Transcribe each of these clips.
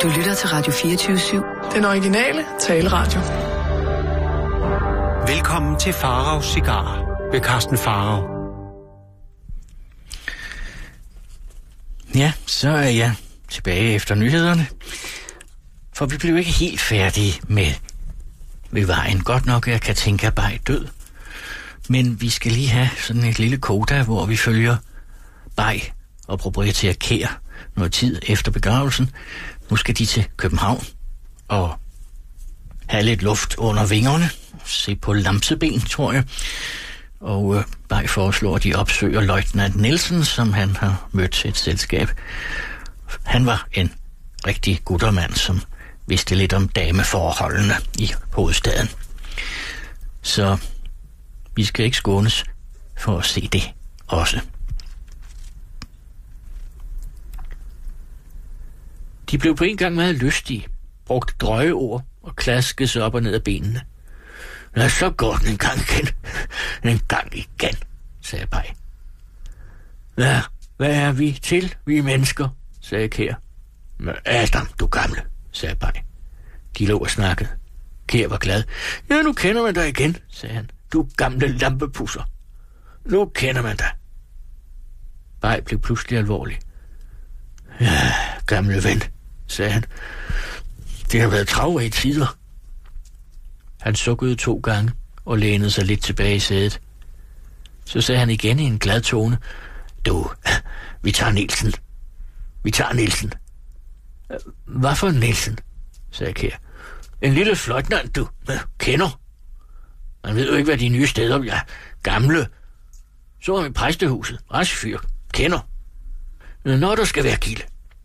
Du lytter til Radio 24/7. Den originale taleradio. Velkommen til Faraos Cigarer ved Carsten Farao. Ja, så er jeg tilbage efter nyhederne. For vi blev ikke helt færdige med ved vejen. Godt nok, jeg kan tænke, at Bay død. Men vi skal lige have sådan et lille koda, hvor vi følger Bay og proprietær Kjær noget tid efter begravelsen. Nu skal de til København og have lidt luft under vingerne. Se på lamseben, tror jeg. Og Bay foreslår, at de opsøger løjtnant Nielsen, som han har mødt til et selskab. Han var en rigtig guttermand, som vidste lidt om dameforholdene i hovedstaden. Så vi skal ikke skånes for at se det også. De blev på en gang meget lystige, brugte drøje ord og klaskede sig op og ned af benene. Lad så gå den en gang igen. En gang igen, sagde Bay. Ja, hvad er vi til, vi mennesker, sagde Kjær. Men Adam, du gamle, sagde Bay. De lå og snakkede. Kjær var glad. Ja, nu kender man dig igen, sagde han. Du gamle lampepusser. Nu kender man dig. Bay blev pludselig alvorlig. Ja, gamle ven, sagde han. Det har været travrige tider. Han sukkede 2 gange og lænede sig lidt tilbage i sædet. Så sagde han igen i en glad tone. Du, vi tager Nielsen. Vi tager Nielsen. Hvad for Nielsen? Sagde Kjær. En lille fløjtnant, du. Kender. Man ved jo ikke, hvad de nye steder er. Gamle. Så var vi præstehuset. Rask fyr. Kender. Når der skal være gilde.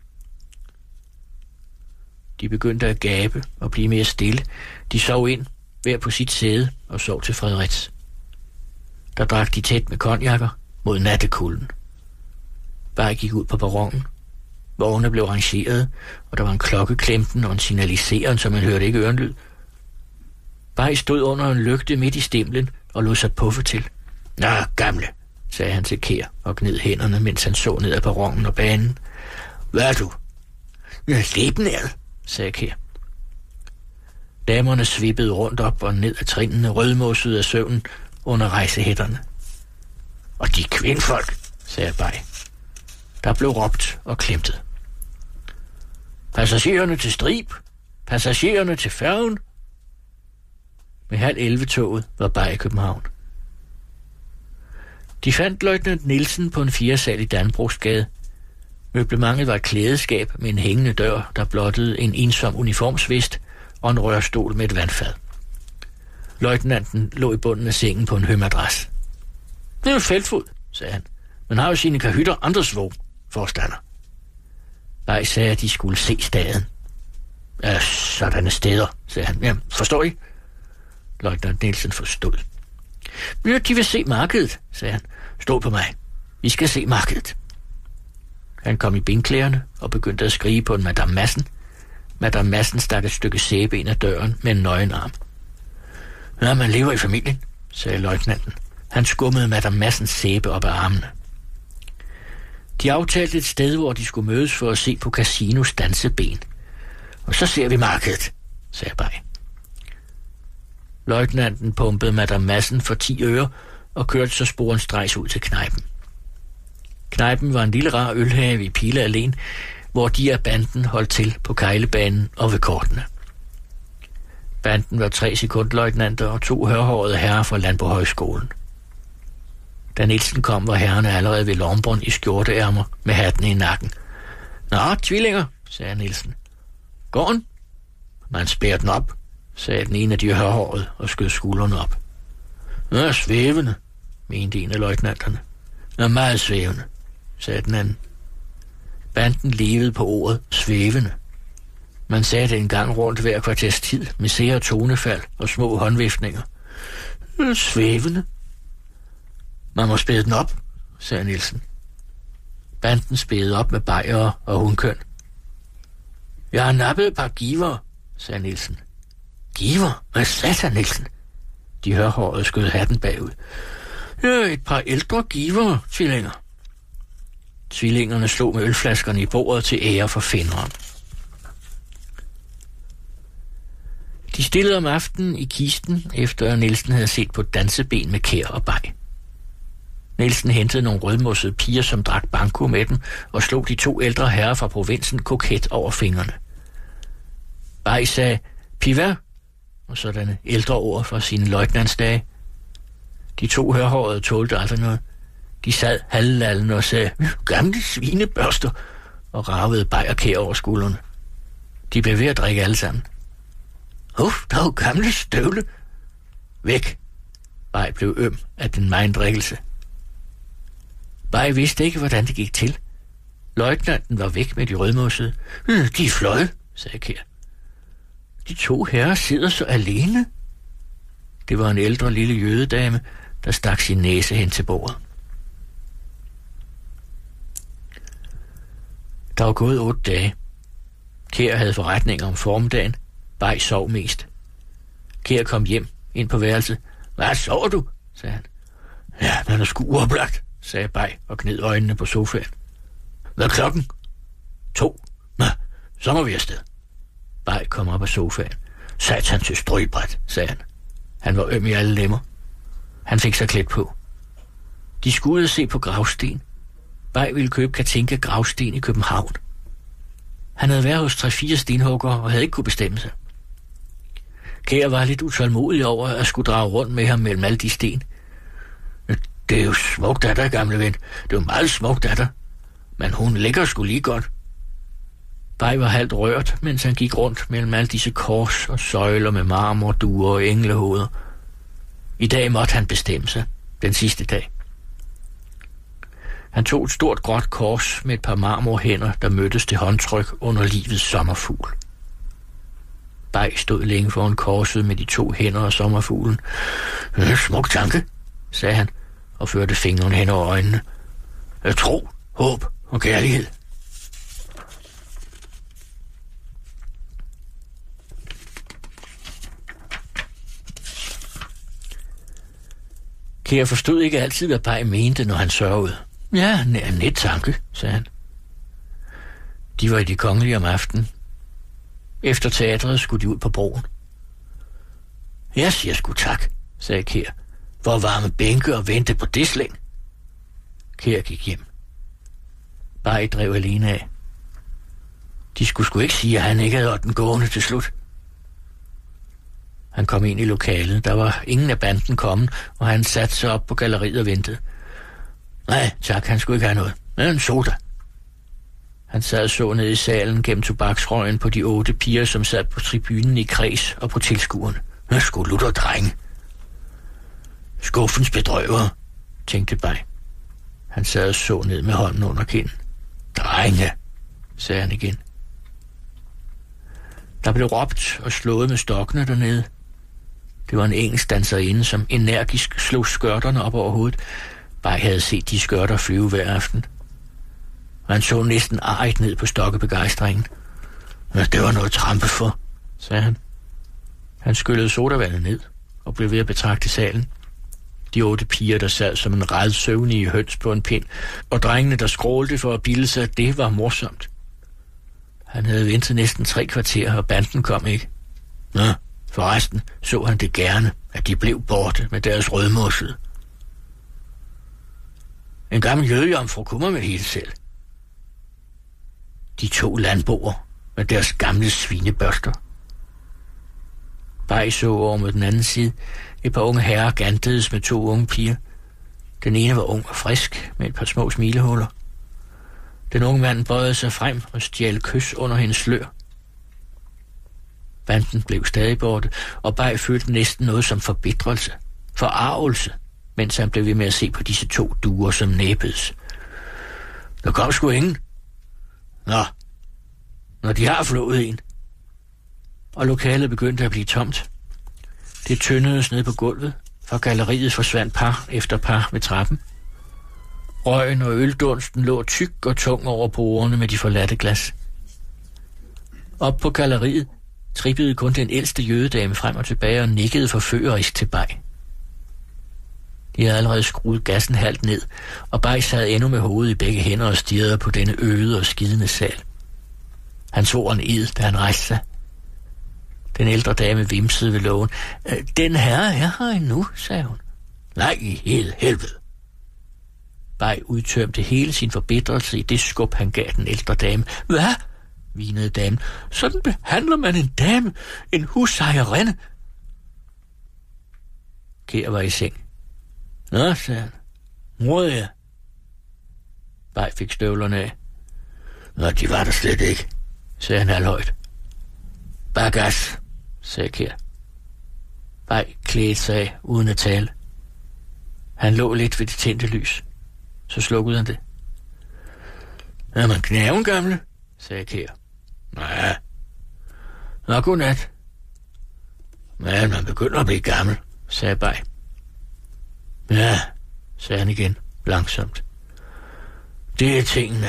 De begyndte at gabe og blive mere stille. De sov ind, hver på sit sæde, og sov til Frederiks. Der drak de tæt med konjakker mod nattekulden. Bay gik ud på perronen. Vognene blev rangeret, og der var en klokkeklemten og en signaliseren, så man hørte ikke ørenlyd. Bay stod under en lygte midt i stimlen og lod sig puffe til. Nå, gamle, sagde han til Kjær og gned hænderne, mens han så ned ad perronen og banen. Hvad er du? Jeg er slebnæret, sagde Kjær. Damerne svippede rundt op og ned ad trinene, rødmossede af søvnen under rejsehætterne. Og de kvindfolk, sagde Bay. Der blev råbt og klemtet. Passagererne til Strib, passagererne til færgen. Med 10:30-toget var Bay i København. De fandt løjtnant Nielsen på en 4-sal i Danbrogsgade. Møblementet var et klædeskab med en hængende dør, der blottede en ensom uniformsvest og en rørstol med et vandfad. Løjtnanten lå i bunden af sengen på en hømadras. Det er jo feltfod, sagde han. Man har jo sine kahytter andres våg, forstander. Bay sagde, at de skulle se staden. Ja, sådanne steder, sagde han. Jamen, forstår I? Løjtnant Nielsen forstod. Ja, de vil se markedet, sagde han. Stå på mig. Vi skal se markedet. Han kom i benklæderne og begyndte at skrige på en Madame Madsen. Madame Madsen stak et stykke sæbe ind ad døren med en nøgen arm. Ja, man lever i familien, sagde løjtnanten. Han skummede Madame Madsens sæbe op ad armene. De aftalte et sted, hvor de skulle mødes for at se på Casinos danseben. Og så ser vi markedet, sagde Bay. Løjtnanten pumpede Madame Madsen for 10 øre og kørte så sporenstrejs ud til knejpen. Knejpen var en lille rar ølhave i Pile Allén, hvor de af banden holdt til på kejlebanen og ved kortene. Banden var 3 sekundløjtnanter og 2 hørhårede herrer fra Landbohøjskolen. Da Nielsen kom, var herrerne allerede ved lombron i skjorteærmer med hatten i nakken. Nå, tvillinger, sagde Nielsen. Gården? Man spærrer den op, sagde den ene af de hørhårede og skød skuldrene op. Nå, svævende, mente en af løjtnanterne. Nå, meget svævende, sagde den anden. Banden levede på ordet svævende. Man sagde det en gang rundt hver kvarters tid med sære tonefald og små håndviftninger. Svævende. Man må spæde den op, sagde Nielsen. Banden spædede op med bajere og hundkøn. Jeg har nappet et par giver, sagde Nielsen. Giver? Hvad satan, Nielsen? De hørhårede skød hatten bagud. Ja, et par ældre giver, tvillinger. Tvillingerne slog med ølflaskerne i bordet til ære for finderen. De stillede om aftenen i kisten, efter Nielsen havde set på danseben med Kjær og Bay. Nielsen hentede nogle rødmossede piger, som drak banko med dem, og slog de 2 ældre herrer fra provinsen koket over fingrene. Bay sagde, pivær, og sådanne ældre ord fra sine løjtnantsdage. De 2 hørhårede tålte aldrig noget. De sad halvlallen og sagde, gamle svinebørster, og ravede Bay og Kjær over skuldrene. De blev ved at drikke alle sammen. Der er jo gamle støvle. Væk. Bay blev øm af den megen drikkelse. Bay vidste ikke, hvordan det gik til. Løjtnanten var væk med de rødmossede. De er fløjet, sagde Kjær. De 2 herrer sidder så alene. Det var en ældre lille jødedame, der stak sin næse hen til bordet. Der var gået 8 dage. Kjær havde forretninger om formiddagen. Bay sov mest. Kjær kom hjem ind på værelset. Hvad sover du? Sagde han. Ja, den er sgu uoplagt, sagde Bay og gned øjnene på sofaen. Hvad er klokken? 2. Nå, så må vi afsted. Bay kom op af sofaen. Satan til strøgbræt, sagde han. Han var øm i alle lemmer. Han fik sig klædt på. De skulle se på gravsten. Bay ville købe Katinka gravsten i København. Han havde været hos 3-4 stenhuggere og havde ikke kunne bestemme sig. Kjær var lidt utålmodig over at skulle drage rundt med ham mellem alle de sten. Det er jo smukt af dig, gamle ven. Det er jo meget smukt af dig. Men hun ligger sgu lige godt. Bay var halvt rørt, mens han gik rundt mellem alle disse kors og søjler med marmorduer og englehoveder. I dag måtte han bestemme sig. Den sidste dag. Han tog et stort gråt kors med et par marmorhænder, der mødtes til håndtryk under livets sommerfugl. Bay stod længe foran korset med de 2 hænder og sommerfuglen. Smuk tanke, sagde han, og førte fingrene hen over øjnene. Tro, håb og kærlighed. Kjær forstod ikke altid, hvad Bay mente, når han sørgede. Ja, net tanke, sagde han. De var i De Kongelige om aftenen. Efter teatret skulle de ud på broen. Jeg siger sgu tak, sagde Kjær, for at varme bænke og vente på disling. Kjær gik hjem. Bay drev alene af. De skulle sgu ikke sige, at han ikke havde den gående til slut. Han kom ind i lokalet. Der var ingen af banden kommet, og han satte sig op på galleriet og ventede. Nej, tak, han skulle ikke have noget. Men en soda. Han sad så ned i salen gennem tobaksrøgen på de 8 piger, som sad på tribunen i kreds og på tilskuerne. Sgu lutter drenge. Skuffens bedrøver, tænkte Bay. Han sad og så ned med hånden under kinden. Drenge, sagde han igen. Der blev råbt og slået med stokkene dernede. Det var en engelsk danserinde, som energisk slog skørterne op over hovedet. Bay havde set de skørter flyve hver aften. Han så næsten arigt ned på stokkebegejstringen. Det var noget trampe for, sagde han. Han skyllede sodavandet ned og blev ved at betragte salen. De 8 piger, der sad som en ræd søvnige høns på en pind, og drengene, der skrålte for at bilde sig, at det var morsomt. Han havde ventet næsten 3 kvarter, og banden kom ikke. Forresten så han det gerne, at de blev borte med deres rødmossede. En gammel jødejomfru kommer med hele selv. De 2 landboer med deres gamle svinebørster. Bay så over mod den anden side. Et par unge herrer gantedes med 2 unge piger. Den ene var ung og frisk, med et par små smilehuller. Den unge mand bøjede sig frem og stjal kys under hendes slør. Banden blev stadig borte, og Bay følte næsten noget som forbitrelse, forarvelse, mens han blev ved med at se på disse 2 duer, som næbbedes. Der kom sgu ingen. Nå, når de har flået en. Og lokalet begyndte at blive tomt. Det tyndedes ned på gulvet, for galleriet forsvandt par efter par ved trappen. Røgen og øldunsten lå tyk og tung over bordene med de forladte glas. Op på galleriet trippede kun den ældste jødedame frem og tilbage og nikkede forførerisk til Bay. De havde allerede skruet gassen halvt ned, og Bay sad endnu med hovedet i begge hænder og stirrede på denne øde og skidende sal. Han svor en ed, da han rejste sig. Den ældre dame vimsede ved lågen. Den herre er her endnu, sagde hun. Nej, i hele helvede. Bay udtømte hele sin forbitrelse i det skub, han gav den ældre dame. Hvad? Vinede damen. Sådan behandler man en dame, en husejerinde. Kjær var i seng. Nå, sagde han. Morede jeg? Bay fik støvlerne af. Nå, de var der slet ikke, sagde han halvhøjt. Bagas, sagde Kjær. Bay klædte sig af uden at tale. Han lå lidt ved det tændte lys. Så slukkede han det. Er man knæven, gamle? Sagde Kjær. Nej. Nå, godnat. Men man begynder at blive gammel, sagde Bay. Ja, sagde han igen, langsomt. Det er tingene.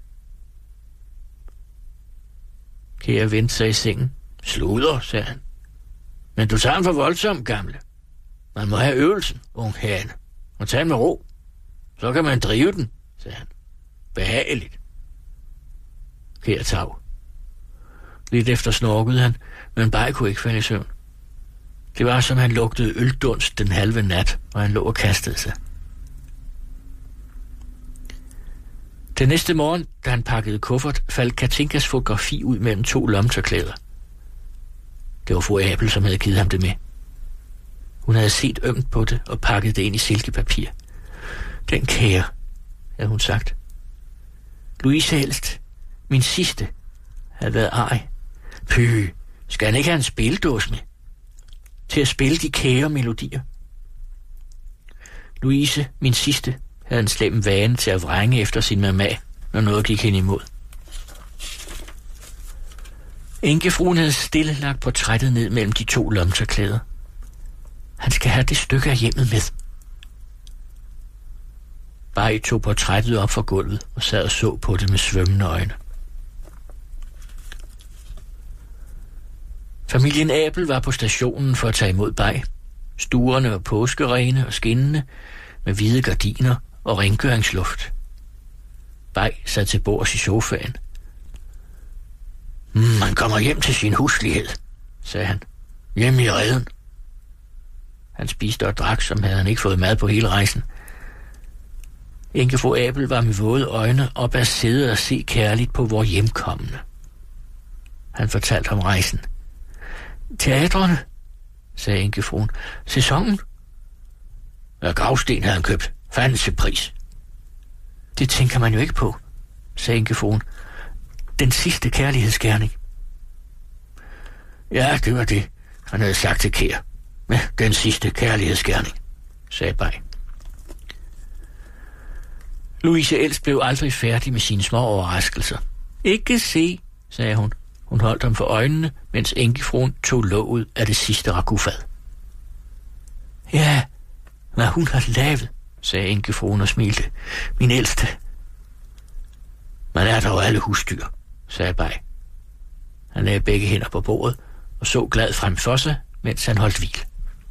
Kjær vendte sig i sengen. Sluder, sagde han. Men du tager den for voldsom, gamle. Man må have øvelsen, ung hane. Og tage den med ro. Så kan man drive den, sagde han. Behageligt. Kjær tav. Lidt efter snorkede han, men Bay kunne ikke falde i søvn. Det var, som han lugtede øldunst den halve nat, og han lå og kastede sig. Den næste morgen, da han pakkede kuffert, faldt Katinkas fotografi ud mellem 2 lommetørklæder. Det var fru Abel, som havde givet ham det med. Hun havde set ømt på det og pakket det ind i silkepapir. Den kære, havde hun sagt. Louise Helst, min sidste, havde været ej. Pø, skal han ikke have en spildås med? Til at spille de kære melodier. Louise, min sidste, havde en slem vane til at vrænge efter sin mamma, når noget gik hende imod. Enkefruen havde stille lagt portrættet ned mellem de 2 lommetørklæder. Han skal have det stykke af hjemmet med. Bay tog portrættet op fra gulvet og sad og så på det med svømmende øjne. Familien Abel var på stationen for at tage imod Bay. Stuerne var påskerene og skinnende, med hvide gardiner og rengøringsluft. Bay sad til bords i sofaen. Man kommer hjem til sin huslighed, sagde han. Hjemme i reden. Han spiste og drak, som havde han ikke fået mad på hele rejsen. Enkefru Abel var med våde øjne op at sidde og se kærligt på vor hjemkommende. Han fortalte om rejsen. Teatrene, sagde enkefruen. Sæsonen? Ja, gravsten havde han købt. Fandens pris. Det tænker man jo ikke på, sagde enkefruen. Den sidste kærlighedsgerning. Ja, det var det, han havde sagt til Kjær. Ja, den sidste kærlighedsgerning, sagde Bay. Louise Els blev aldrig færdig med sine små overraskelser. Ikke se, sagde hun. Hun holdt ham for øjnene, mens enkefruen tog låget af det sidste ragufad. Ja, hvad hun har lavet, sagde enkefruen og smilte. Min ældste. Man er dog alle husdyr, sagde Bay. Han lagde begge hænder på bordet og så glad frem for sig, mens han holdt hvil.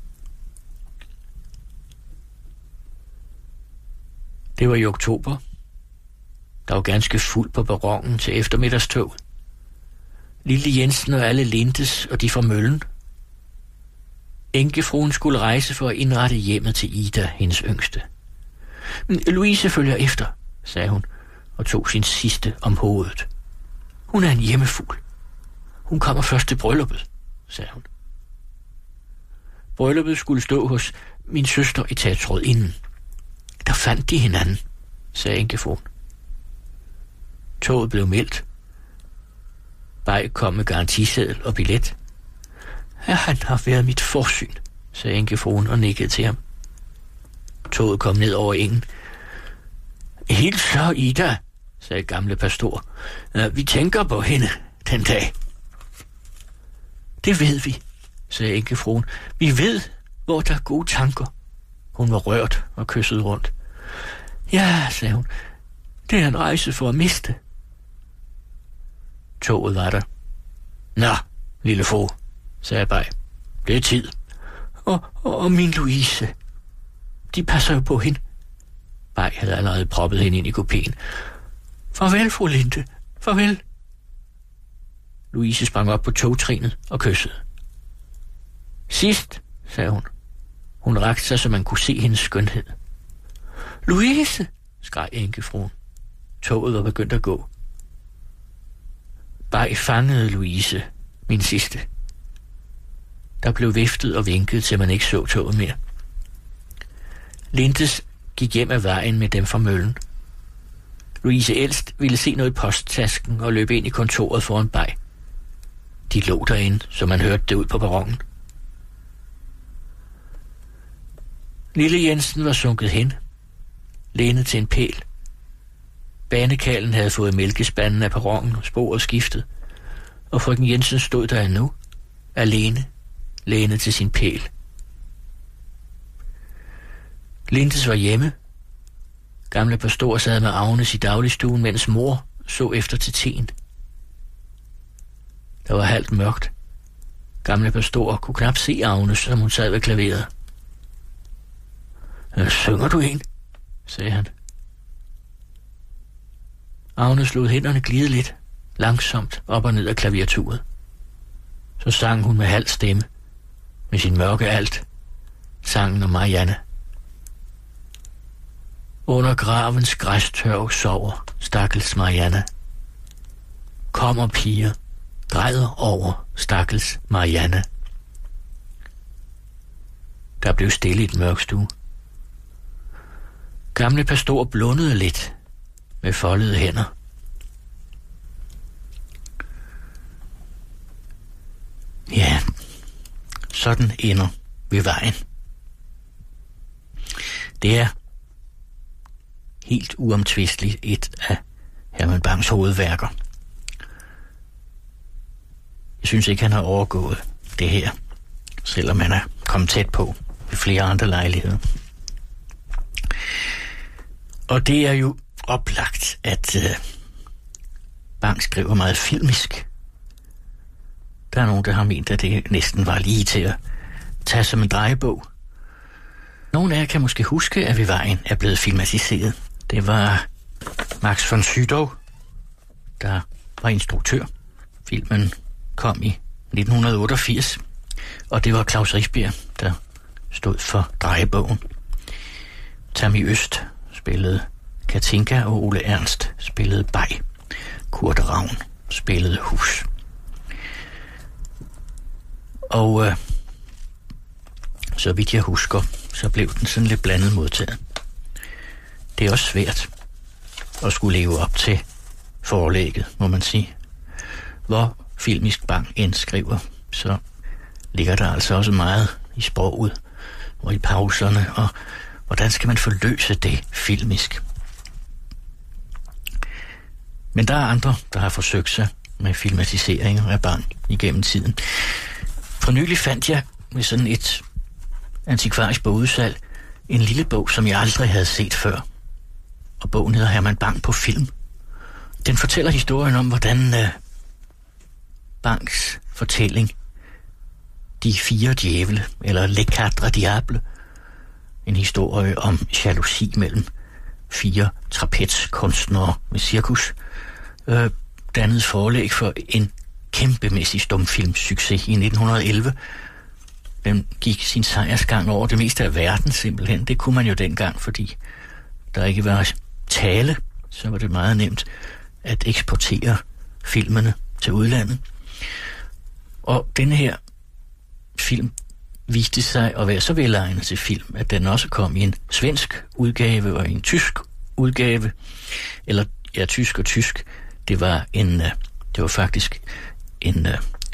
Det var i oktober. Der var ganske fuldt på perronen til eftermiddagstoget. Lille Jensen og alle Lindes og de fra Møllen. Enkefruen skulle rejse for at indrette hjemmet til Ida, hendes yngste. Louise følger efter, sagde hun, og tog sin sidste om hovedet. Hun er en hjemmefugl. Hun kommer først til brylluppet, sagde hun. Brylluppet skulle stå hos min søster i teatret inden. Der fandt de hinanden, sagde enkefruen. Toget blev meldt. Bay kom med garantiseddel og billet. Ja, han har været mit forsyn, sagde enkefruen og nikkede til ham. Toget kom ned over engen. Hils så, Ida, sagde gamle pastor. Vi tænker på hende den dag. Det ved vi, sagde enkefruen. Vi ved, hvor der er gode tanker. Hun var rørt og kyssede rundt. Ja, sagde hun. Det er en rejse for at miste. Toget var der. Nå, lille fru, sagde Bay. Det er tid. Og min Louise. De passer jo på hende. Bay havde allerede proppet hende ind i kupéen. Farvel, fru Linde. Farvel. Louise sprang op på togtrinet og kyssede. Sidst, sagde hun. Hun rakte sig, så man kunne se hendes skønhed. Louise, skreg enkefruen. Toget var begyndt at gå. Bay fangede Louise, min sidste. Der blev viftet og vinket, til man ikke så toget mere. Lintes gik hjem ad vejen med dem fra møllen. Louise ældst ville se noget i posttasken og løb ind i kontoret foran Bay. De lå derinde, så man hørte det ud på perronen. Lille Jensen var sunket hen, lænet til en pæl. Banekallen havde fået mælkespanden af perronen og sporet skiftet, og frøken Jensen stod der endnu, alene, lænet til sin pæl. Lintes var hjemme. Gamle pastor sad med Agnes i dagligstuen, mens mor så efter til teen. Der var halvt mørkt. Gamle pastor kunne knap se Agnes, som hun sad ved klaveret. Synger du en? Sagde han. Agnes lod hænderne glide lidt, langsomt op og ned af klaviaturet. Så sang hun med halv stemme, med sin mørke alt, sangen om Marianne. Under gravens græstørv sover stakkels Marianne. Kommer piger, græder over stakkels Marianne. Der blev stille i den mørk stue. Gamle pastor blundede lidt med foldede hænder. Ja, sådan ender ved vejen. Det er helt uomtvisteligt et af Herman Bangs hovedværker. Jeg synes ikke, han har overgået det her, selvom han er kommet tæt på ved flere andre lejligheder. Og det er jo oplagt, at Bang skriver meget filmisk. Der er nogen, der har ment, at det næsten var lige til at tage som en drejebog. Nogle af jer kan måske huske, at Ved vejen er blevet filmatiseret. Det var Max von Sydow, der var instruktør. Filmen kom i 1988, og det var Klaus Rifbjerg, der stod for drejebogen. Tammy Øst spillede Katinka, og Ole Ernst spillede Bay. Kurt Ravn spillede Hus. Og så vidt jeg husker, så blev den sådan lidt blandet modtaget. Det er også svært at skulle leve op til forlægget, må man sige. Hvor filmisk Bang indskriver, så ligger der altså også meget i sproget og i pauserne, og hvordan skal man forløse det filmisk? Men der er andre, der har forsøgt sig med filmatiseringer af Bang igennem tiden. For nylig fandt jeg med sådan et antikvarisk bogudsalg en lille bog, som jeg aldrig havde set før. Og bogen hedder Herman Bang på film. Den fortæller historien om, hvordan Bangs fortælling De fire djævle, eller Les Quatre Diables, en historie om jalousi mellem fire trapezkunstnere med cirkus, dannede forlæg for en kæmpemæssig stumfilmsucces i 1911. Den gik sin sejrsgang over det meste af verden simpelthen. Det kunne man jo dengang, fordi der ikke var tale, så var det meget nemt at eksportere filmene til udlandet. Og denne her film viste sig at være så velegnet til film, at den også kom i en svensk udgave og en tysk udgave, eller ja, tysk og tysk. Det var faktisk en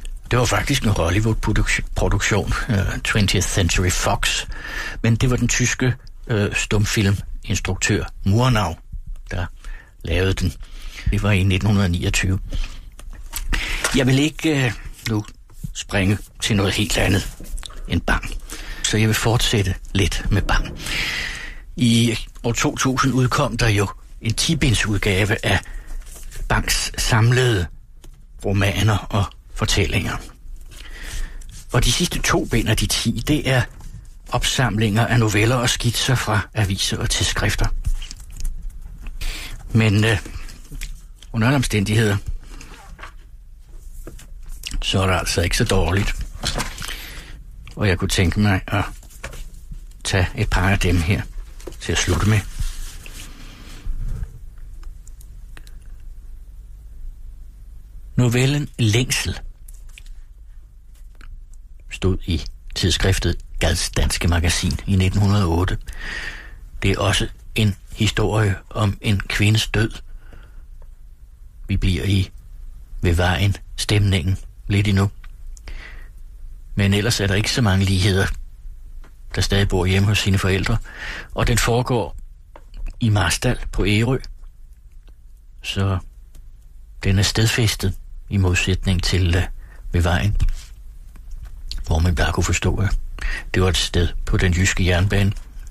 Hollywood-produktion, 20th Century Fox, men det var den tyske stumfilminstruktør Murnau, der lavede den. Det var i 1929. Jeg vil ikke nu springe til noget helt andet end Bang, så jeg vil fortsætte lidt med Bang. I år 2000 udkom der jo en 10-binds udgave af Bangs samlede romaner og fortællinger. Og de sidste 2 bind af de 10, det er opsamlinger af noveller og skitser fra aviser og tidsskrifter. Men under alle omstændigheder, så er det altså ikke så dårligt. og jeg kunne tænke mig at tage et par af dem her til at slutte med. Novellen Længsel stod i tidsskriftet Gads Danske Magasin i 1908. Det er også en historie om en kvindes død. Vi bliver i ved vejen, stemningen, lidt endnu. Men ellers er der ikke så mange ligheder, der stadig bor hjemme hos sine forældre. Og den foregår i Marstal på Ærø. Så den er stedfæstet i modsætning til ved vejen, hvor man bare kunne forstå, at det var et sted på den jyske jernbane.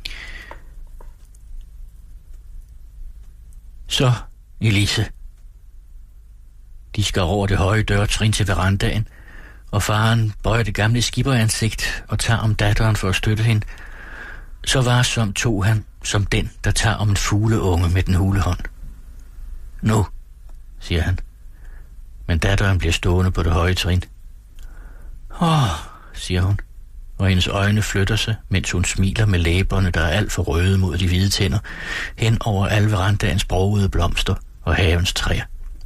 Så, Elise, de skal over det høje dørtrin til verandaen, og faren bøjer det gamle skiperansigt og tager om datteren for at støtte hende. Så varsom tog han som den, der tager om en fugleunge med den hule hånd. Nu, siger han, men datteren bliver stående på det høje trin. Siger hun, og hendes øjne flytter sig, mens hun smiler med læberne, der er alt for røde mod de hvide tænder, hen over alle verandagens brogede blomster og havens træer.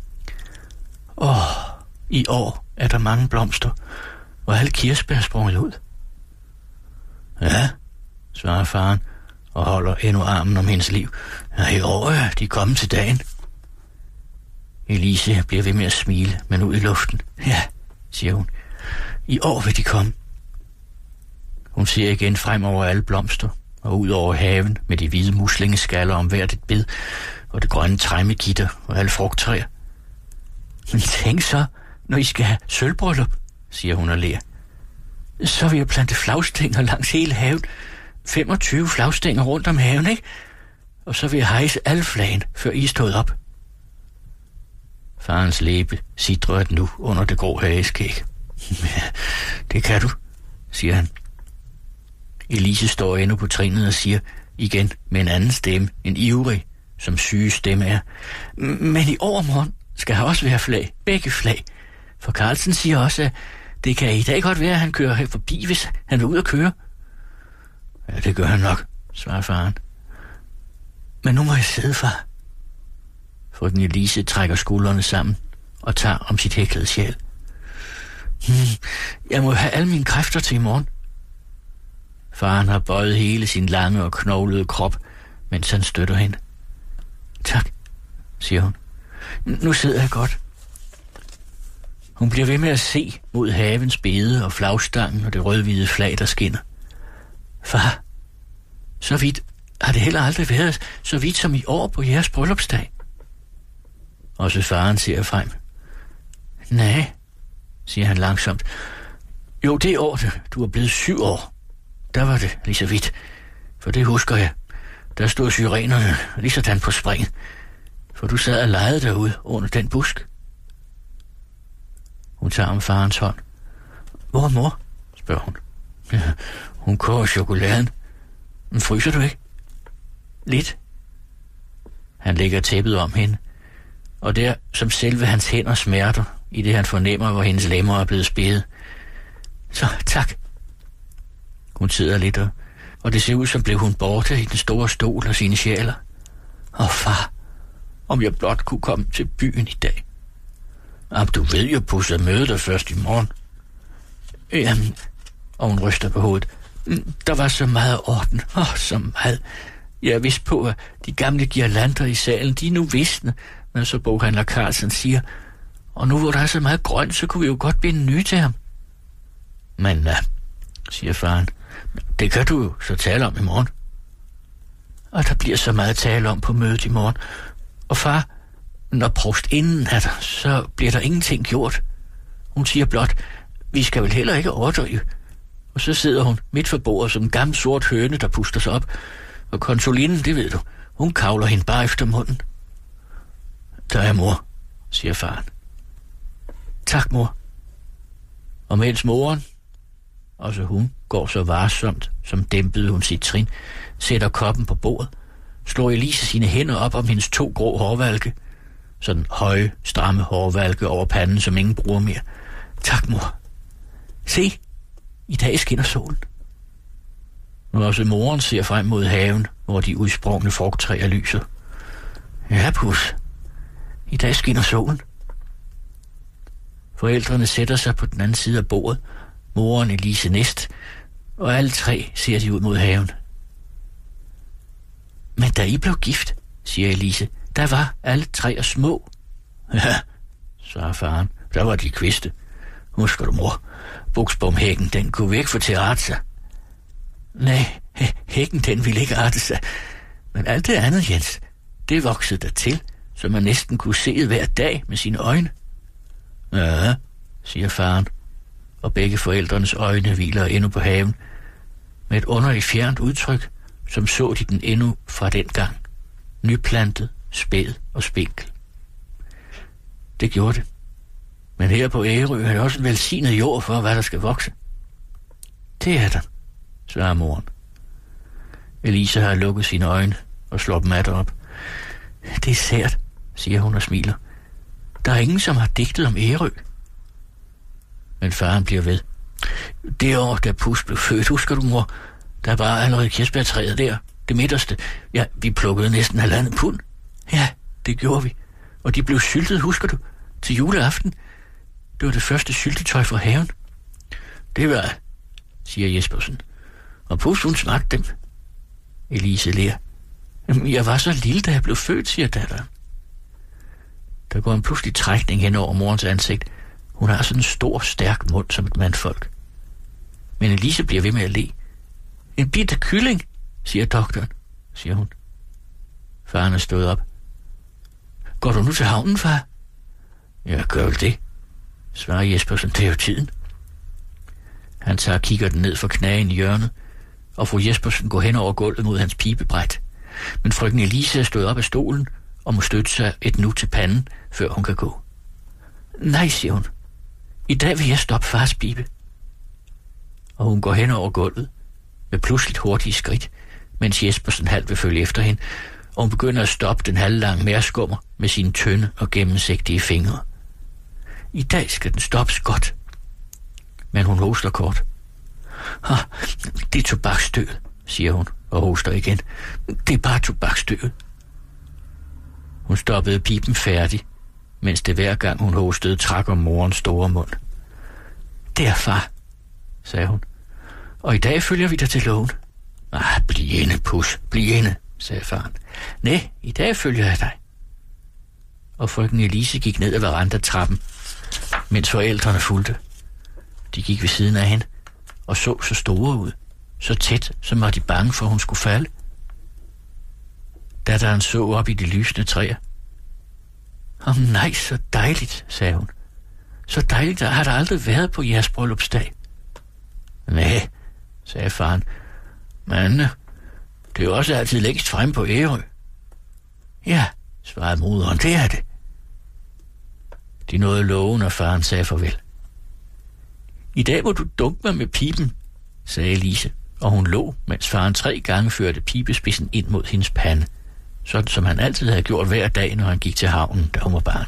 I år er der mange blomster, og alle kirsebær er sprunget ud. Ja, svarer faren, og holder endnu armen om hendes liv. Ja, i år er de kommet til dagen. Elise bliver ved med at smile, men ud i luften. Ja, siger hun. I år vil de komme. Hun ser igen frem over alle blomster, og ud over haven med de hvide muslingeskaller om hvert et bed, og det grønne træmegitter og alle frugttræer. Men tænk så, når I skal have sølvbryllup, siger hun og ler. Så vil jeg plante flagstænger langs hele haven. 25 flagstænger rundt om haven, ikke? Og så vil jeg hejse alle flagene, før I er stået op. Farens læbe sidrer nu under det grå hageskæg. Ja, det kan du, siger han. Elise står endnu på trinet og siger igen med en anden stemme, en ivrig, som syge stemme er. Men i overmorgen skal her også være flag, begge flag. For Carlsen siger også, at det kan i dag godt være, at han kører her forbi, hvis han vil ud at køre. Ja, det gør han nok, svarer faren. Men nu må jeg sidde, far. Frøken Elise trækker skuldrene sammen og tager om sit hæklede sjæl. Jeg må have alle mine kræfter til i morgen. Faren har bøjet hele sin lange og knoglede krop, mens han støtter hende. Tak, siger hun. Nu sidder jeg godt. Hun bliver ved med at se mod havens bede og flagstangen og det rødhvide flag, der skinner. Far, så vidt har det heller aldrig været så vidt som i år på jeres bryllupsdag. Også faren ser frem. Nej, siger han langsomt. Jo, det år, du er blevet 7 år. Der var det lige så vidt. For det husker jeg. Der stod syrenerne lige sådan på spring. For du sad og legede derude under den busk. Hun tager om farens hånd. Hvor er mor? Spørger hun. Ja, hun koger chokoladen. Men fryser du ikke? Lidt. Han lægger tæppet om hende. Og der, som selve hans hænder smerter, i det han fornemmer, hvor hendes lemmer er blevet spædet. Så tak. Hun sidder lidt, og det ser ud, som blev hun borte i den store stol og sine sjæler. Far, om jeg blot kunne komme til byen i dag. Du ved jo, Pus, at møde dig først i morgen. Jamen, og hun ryster på hovedet. Der var så meget orden. Så meget. Jeg er vist på, at de gamle girlander i salen, de er nu visne, men så boghandler Carlsen siger, og nu hvor der er så meget grønt, så kunne vi jo godt binde nye til ham. Men, siger faren, det kan du jo så tale om i morgen. Og der bliver så meget tale om på mødet i morgen. Og far, når provstinden er der, så bliver der ingenting gjort. Hun siger blot, vi skal vel heller ikke overdrive. Og så sidder hun midt for bordet som en gammel sort høne, der puster sig op. Og konsulinden, det ved du, hun kavler hende bare efter munden. Der er mor, siger faren. Tak, mor. Og mens moren, også hun, går så varsomt, som dæmpede hun sit trin, sætter koppen på bordet, slår Elise sine hænder op om hendes 2 grå hårvalke. Sådan høje, stramme hårvalke over panden, som ingen bruger mere. Tak, mor. Se, I dag skinner solen. Når også moren ser frem mod haven, hvor de udsprungne frugttræer lyser. Ja, pus. I dag skinner solen. Forældrene sætter sig på den anden side af bordet, moren Elise næst, og alle tre ser de ud mod haven. Men da I blev gift, siger Elise, der var alle tre små. Ja, svarer faren, der var de kviste. Husker du, mor? Buksbomhækken, den kunne ikke få til at arte sig. Nej, hækken, den ville ikke arte sig. Men alt det andet, Jens, det voksede der til, så man næsten kunne se det hver dag med sine øjne. Ja, siger faren, og begge forældrenes øjne hviler endnu på haven, med et underligt fjernt udtryk, som så de den endnu fra den gang. Nyplantet, spæd og spinkel. Det gjorde det. Men her på Ærø er det også en velsignet jord for, hvad der skal vokse. Det er der, svarer moren. Elise har lukket sine øjne og slår dem atter op. Det er sært, siger hun og smiler. Der er ingen, som har digtet om Ærø. Men faren bliver ved. Det år, da Pus blev født, husker du, mor? Der var allerede kirsebærtræet der, det midterste. Ja, vi plukkede næsten 1,5 pund. Ja, det gjorde vi. Og de blev syltet, husker du? Til juleaften. Det var det første syltetøj fra haven. Det var, siger Jespersen. Og Pus, hun smagte dem. Elise ler. Jeg var så lille, da jeg blev født, siger datteren. Der går en pludselig trækning hen over morens ansigt. Hun har sådan en stor, stærk mund som et mandfolk. Men Elise bliver ved med at le. En bitte kylling, siger doktoren, siger hun. Faren er stået op. Går du nu til havnen, far? Jeg gør vel det, svarer Jespersen. Det er jo tiden. Han tager kikkerten ned for knagen i hjørnet, og fru Jespersen går hen over gulvet mod hans pibebræt. Men frøken Elise er stået op af stolen og må støtte sig et nu til panden, før hun kan gå. Nej, siger hun. I dag vil jeg stoppe fars pibe. Og hun går hen over gulvet med pludseligt hurtige skridt, mens Jespersen halvt vil følge efter hende, og hun begynder at stoppe den halvlange mærskummer med sine tynde og gennemsigtige fingre. I dag skal den stoppes godt. Men hun hoster kort. Det er tobaksstøvet, siger hun og hoster igen. Det er bare tobaksstøvet. Hun stoppede pipen færdig, mens det hver gang hun hostede trak om morens store mund. Det er far, sagde hun. Og i dag følger vi dig til lågen. Bliv inde, Pus, bliv inde, sagde faren. Nej, i dag følger jeg dig. Og frøken Elise gik ned ad verandatrappen, mens forældrene fulgte. De gik ved siden af hende og så store ud, så tæt, som var de bange for, hun skulle falde. Datteren så op i de lysende træer. Nej, så dejligt, sagde hun. Så dejligt, der har der aldrig været på jeres bryllupsdag. Nej, sagde faren. Men det er jo også altid længst frem på Ærø. Ja, svarede moderen, det er det. De nåede lågen, og faren sagde farvel. I dag må du dunke mig med piben, sagde Elise, og hun lå, mens faren 3 gange førte pibespidsen ind mod hendes pande, sådan som han altid havde gjort hver dag, når han gik til havnen, da hun var barn.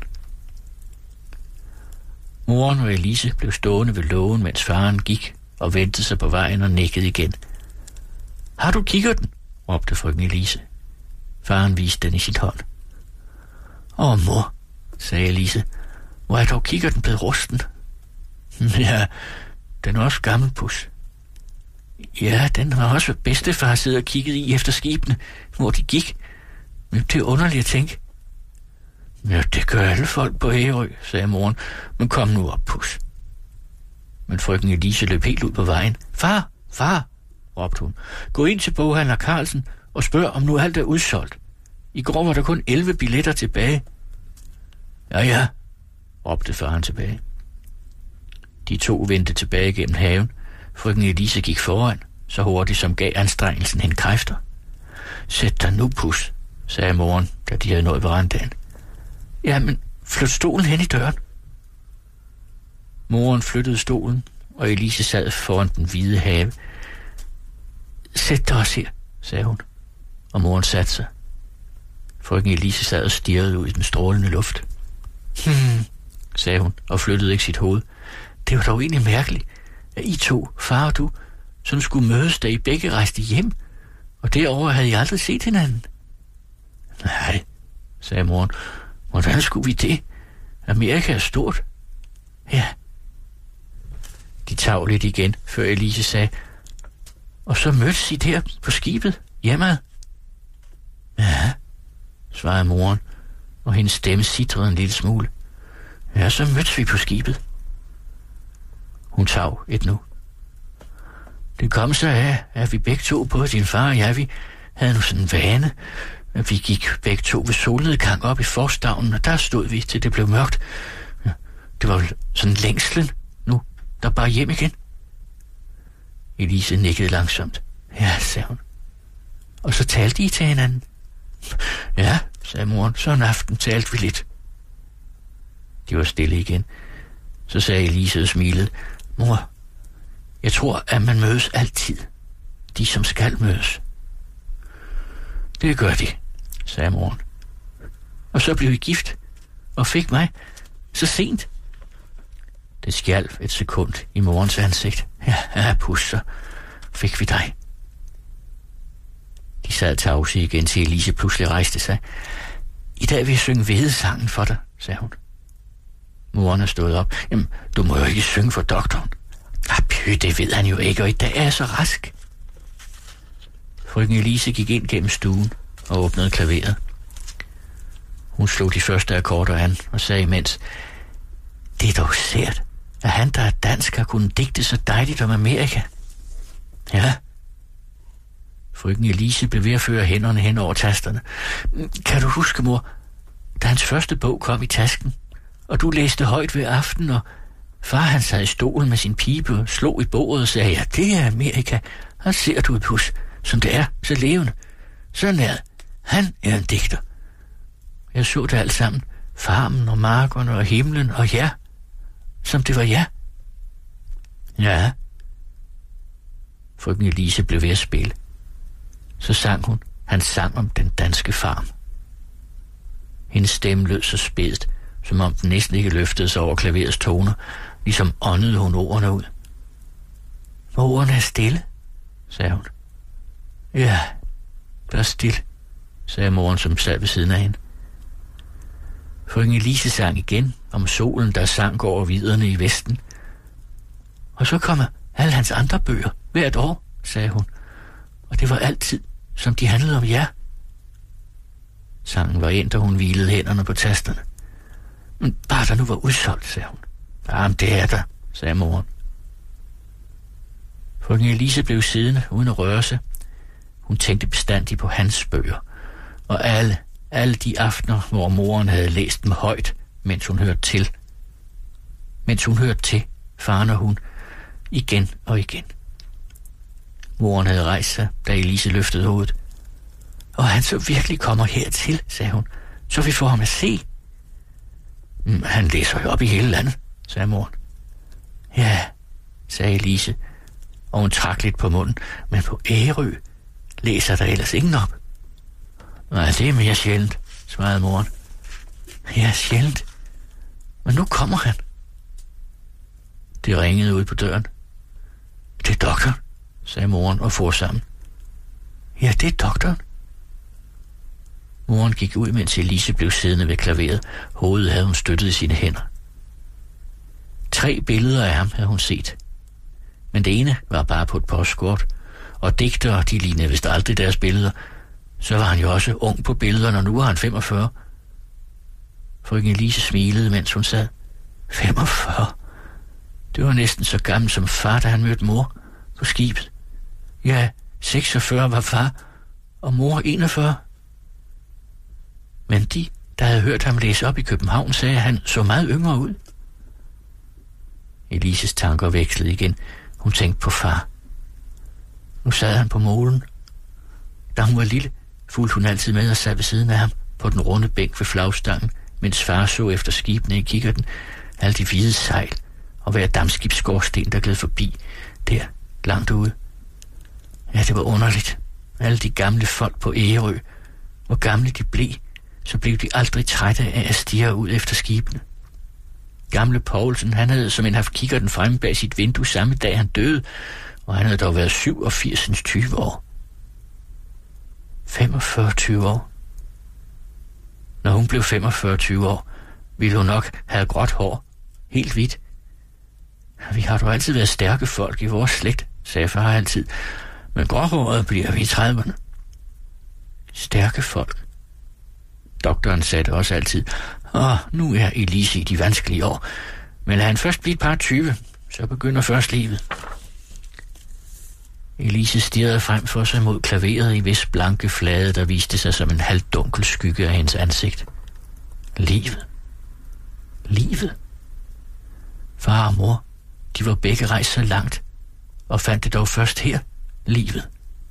Moren og Elise blev stående ved lågen, mens faren gik og ventede sig på vejen og nikkede igen. Har du kikkerten? Råbte frøken Elise. Faren viste den i sit hånd. Mor, sagde Elise, hvor er dog kikkerten blevet rusten? Ja, den er også gammel, Pus. Ja, den har også bedstefar siddet og kigget i efter skibene, hvor de gik. Men det er underligt at tænke. Ja, det gør alle folk på Ærø, sagde moren. Men kom nu op, Pus. Men frøken Elise løb helt ud på vejen. Far, råbte hun. Gå ind til boghandler Carlsen og spørg, om nu alt er udsolgt. I går var der kun 11 billetter tilbage. Ja, råbte faren tilbage. De 2 vendte tilbage gennem haven. Frøken Elise gik foran, så hurtigt som gav anstrengelsen hende kræfter. Sæt dig nu, Pus, sagde moren, da de havde nået verandaen. Jamen, flyt stolen hen i døren. Moren flyttede stolen, og Elise sad foran den hvide have. Sæt dig også her, sagde hun, og moren satte sig. Frøken Elise sad og stirrede ud i den strålende luft. Sagde hun, og flyttede ikke sit hoved. Det var dog egentlig mærkeligt. at I to, far og du, som skulle mødes, da I begge rejste hjem, og derover havde I aldrig set hinanden. Nej, sagde moren. Hvordan skulle vi det? Amerika er stort. Ja. De tav lidt igen, før Elise sagde, og så mødtes I der på skibet hjemme. Ja, svarede moren, og hendes stemme sitrede en lille smule. Ja, så mødtes vi på skibet. Hun tav et nu. Det kom så af, at vi begge to, både din far og jeg, vi havde nu sådan en vane, at vi gik begge to ved solnedgang op i forstavnen, og der stod vi, til det blev mørkt. Det var sådan længslen nu, der bare hjem igen. Elise nikkede langsomt. Ja, sagde hun. Og så talte I til hinanden. Ja, sagde moren, så en aften talte vi lidt. De var stille igen. Så sagde Elise og smilede. Mor, jeg tror, at man mødes altid. De, som skal mødes. Det gør de, sagde moren. Og så blev vi gift, og fik mig så sent. Det skjalv et sekund i morens ansigt. Ja, pus, så fik vi dig. De sad tavse igen, til Elise pludselig rejste sig. I dag vil jeg synge hvedesangen for dig, sagde hun. Moren er stået op. Jamen, du må jo ikke synge for doktoren. Det ved han jo ikke, og i dag er jeg så rask. Frøken Elise gik ind gennem stuen og åbnede klaveret. Hun slog de første akkorder an og sagde imens, det er dog sært, at han, der er dansk, har kunnet digte så dejligt om Amerika. Ja. Frøken Elise blev ved at føre hænderne hen over tasterne. Kan du huske, mor, da hans første bog kom i tasken, og du læste højt ved aften, og far han sad i stolen med sin pibe og slog i bordet og sagde, ja, det er Amerika. Han ser du, pus, som det er, så levende. Sådan er det. Han er en digter. Jeg så det alt sammen. Farmen og markerne og himlen og jer. Som det var jer. Ja. Frøken Elise blev ved at spille. Så sang hun. Han sang om den danske farm. Hendes stemme lød så spædt, som om den næsten ikke løftede sig over klaverets toner, ligesom åndede hun ordene ud. Ordene er stille, sagde hun. Ja, der er stille, sagde moren, som sad ved siden af hende. Frøken Elise sang igen om solen, der sank over viderne i vesten. Og så kommer alle hans andre bøger hvert år, sagde hun. Og det var altid, som de handlede om jer. Sangen var ind, da hun hvilede hænderne på tasterne. Men bare der nu var udsolgt, sagde hun. Jamen, det er der, sagde moren. Frøken Elise blev siddende uden at røre sig. Hun tænkte bestandigt på hans bøger. Og alle de aftener, hvor moren havde læst dem højt, mens hun hørte til. Mens hun hørte til, faren og hun, igen og igen. Moren havde rejst sig, da Elise løftede hovedet. Og han så virkelig kommer hertil, sagde hun, så vi får ham at se. Han læser jo op i hele landet, sagde moren. Ja, sagde Elise, og hun trak lidt på munden, men på Ærø læser der ellers ingen op. Nej, det er mere sjældent, svarede moren. Ja, sjældent. Men nu kommer han. Det ringede ud på døren. Det er doktoren, sagde moren og for sammen. Ja, det er doktoren. Moren gik ud, mens Elise blev siddende ved klaveret. Hovedet havde hun støttet i sine hænder. 3 billeder af ham havde hun set. Men det ene var bare på et postkort, og digtere, de lignede vist aldrig deres billeder. Så var han jo også ung på billederne, og nu var han 45. Frøken Elise smilede, mens hun sad. 45? Det var næsten så gammel som far, da han mødte mor på skibet. Ja, 46 var far, og mor 41. Men de, der havde hørt ham læse op i København, sagde, at han så meget yngre ud. Elises tanker vekslede igen. Hun tænkte på far. Nu sad han på molen. Da hun var lille, fulgte hun altid med og sad ved siden af ham på den runde bænk ved flagstangen, mens far så efter skibene i kikkerten, alle de hvide sejl og hver dampskibsskorsten, der gled forbi, der langt ude. Ja, det var underligt. Alle de gamle folk på Ærø, hvor gamle de blev, så blev de aldrig trætte af at stirre ud efter skibene. Gamle Poulsen, han havde som en haft kikkerten fremme bag sit vindue samme dag han døde, og han havde dog været 87 år. 45 år. Når hun blev 45 år, ville hun nok have gråt hår, helt hvidt. Vi har dog altid været stærke folk i vores slægt, sagde far altid, men gråhåret bliver vi i 30'erne. Stærke folk. Doktoren sagde også altid, nu er Elise i de vanskelige år, men lad han først blive et par 20, så begynder først livet. Elise stirrede frem for sig mod klaveret i vis blanke flade, der viste sig som en halvdunkel skygge af hendes ansigt. Livet. Livet. Far og mor, de var begge rejst så langt, og fandt det dog først her, livet.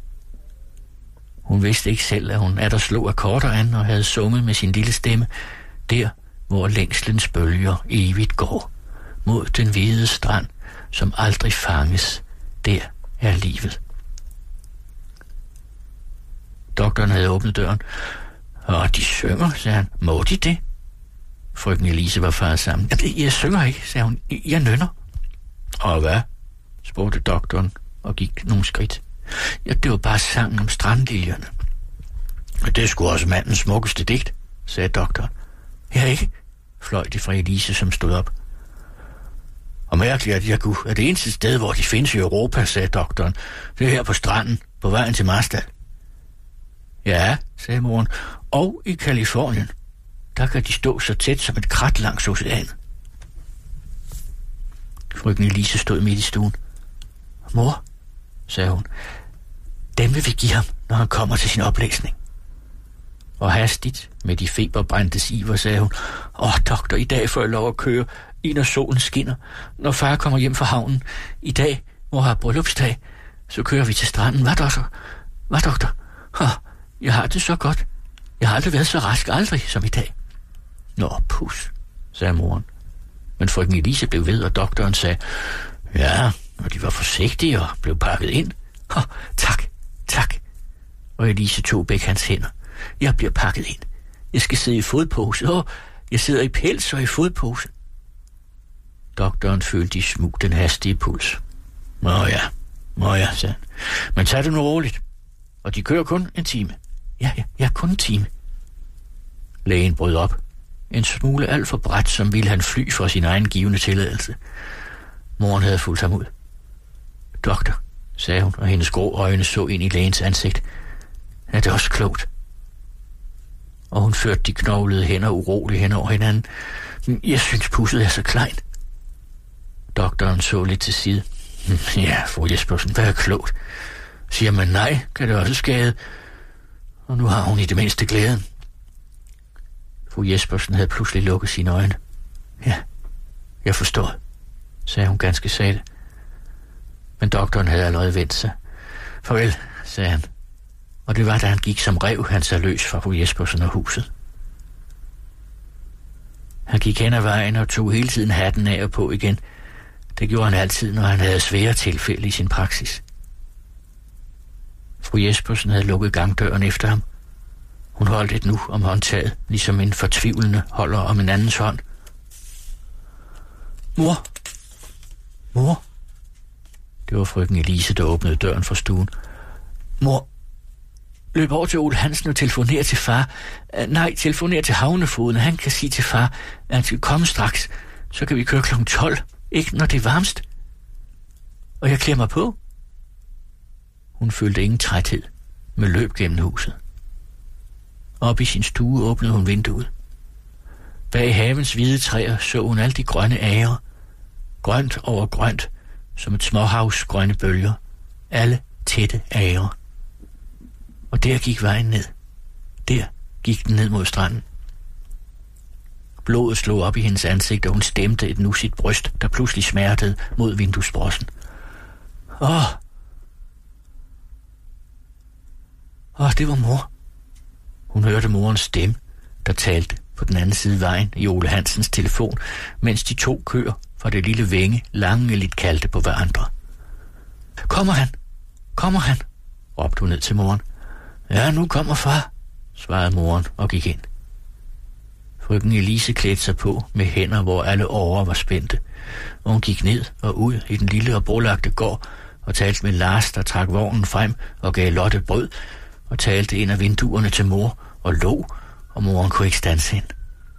Hun vidste ikke selv, at hun atter slog akkorder an og havde sunget med sin lille stemme, der hvor længslens bølger evigt går, mod den hvide strand, som aldrig fanges, der er livet. Doktoren havde åbnet døren. Og de synger, sagde han. Må de det? Frøken Elise var faret sammen. Jeg synger ikke, sagde hun. Jeg nynner. Og hvad? Spurgte doktoren og gik nogle skridt. Ja, det var bare sangen om strandliljerne. Det er sgu også mandens smukkeste digt, sagde doktoren. Ja, ikke? Fløj det fra Elise, som stod op. Og mærkeligt, at jeg kunne, at det eneste sted, hvor de findes i Europa, sagde doktoren, det er her på stranden, på vejen til Marstal. Ja, sagde moren, og i Californien. Der kan de stå så tæt som et krat langs oceanet. Frøken Elise stod midt i stuen. Mor, sagde hun, dem vil vi give ham, når han kommer til sin oplæsning. Og hastigt, med de feberbrændtes iver, sagde hun, doktor, i dag får jeg lov at køre, i når solen skinner, når far kommer hjem fra havnen. I dag, hvor har bryllupsdag, så kører vi til stranden. Hvad, doktor? Jeg har det så godt. Jeg har aldrig været så rask, aldrig som i dag. Nå, pus, sagde moren. Men frøken Elise blev ved, og doktoren sagde, ja, og de var forsigtige og blev pakket ind. Tak. Og Elise tog begge hans hænder. Jeg bliver pakket ind. Jeg skal sidde i fodpose. Jeg sidder i pels og i fodpose. Doktoren følte i smug den hastige puls. Nå ja, sagde han. Men tag det nu roligt. Og de kører kun en time. Ja, kun en time. Lægen brød op. En smule alt for bræt, som ville han fly for sin egen givende tilladelse. Moren havde fulgt ham ud. Doktor, sagde hun, og hendes grå øjne så ind i lægens ansigt. Er det også klogt? Og hun førte de knoglede hænder uroligt hen over hinanden. Jeg synes, pusset er så kleint. Doktoren så lidt til side. Ja, fru Jespersen, hvad er klogt? Siger man nej, kan det også skade. Og nu har hun i det mindste glæden. Fru Jespersen havde pludselig lukket sine øjne. Ja, jeg forstår, sagde hun ganske sagte. Men doktoren havde allerede vendt sig. Farvel, sagde han. Og det var, da han gik som rev, han sig løs fra fru Jespersen og huset. Han gik hen ad vejen og tog hele tiden hatten af og på igen. Det gjorde han altid, når han havde svære tilfælde i sin praksis. Fru Jespersen havde lukket gangdøren efter ham. Hun holdt et nu om håndtaget, ligesom en fortvivlende holder om en andens hånd. Mor. Det var frøken Elise, der åbnede døren fra stuen. Mor, løb over til Ole Hansen og telefoner til far. Nej, telefoner til havnefoden. Han kan sige til far, at han skal komme straks. Så kan vi køre kl. 12. Ikke når det er varmest. Og jeg klæder mig på. Hun følte ingen træthed, med løb gennem huset. Op i sin stue åbnede hun vinduet. Bag havens hvide træer så hun alle de grønne ager. Grønt over grønt, som et småhavs grønne bølger. Alle tætte ager. Og der gik vejen ned. Der gik den ned mod stranden. Blodet slog op i hendes ansigt, og hun stemte et nussigt bryst, der pludselig smertede mod vinduesbrossen. Det var mor. Hun hørte morens stemme, der talte på den anden side vejen i Ole Hansens telefon, mens de to køer fra det lille vænge langeligt kaldte på hverandre. Kommer han, råbte hun ned til moren. Ja, nu kommer far, svarede moren og gik ind. Frøken Elise klædte sig på med hænder, hvor alle årer var spændte, og hun gik ned og ud i den lille og brolagte gård og talte med Lars, der trak vognen frem og gav Lotte brød, og talte ind af vinduerne til mor og lå, og moren kunne ikke standse hende.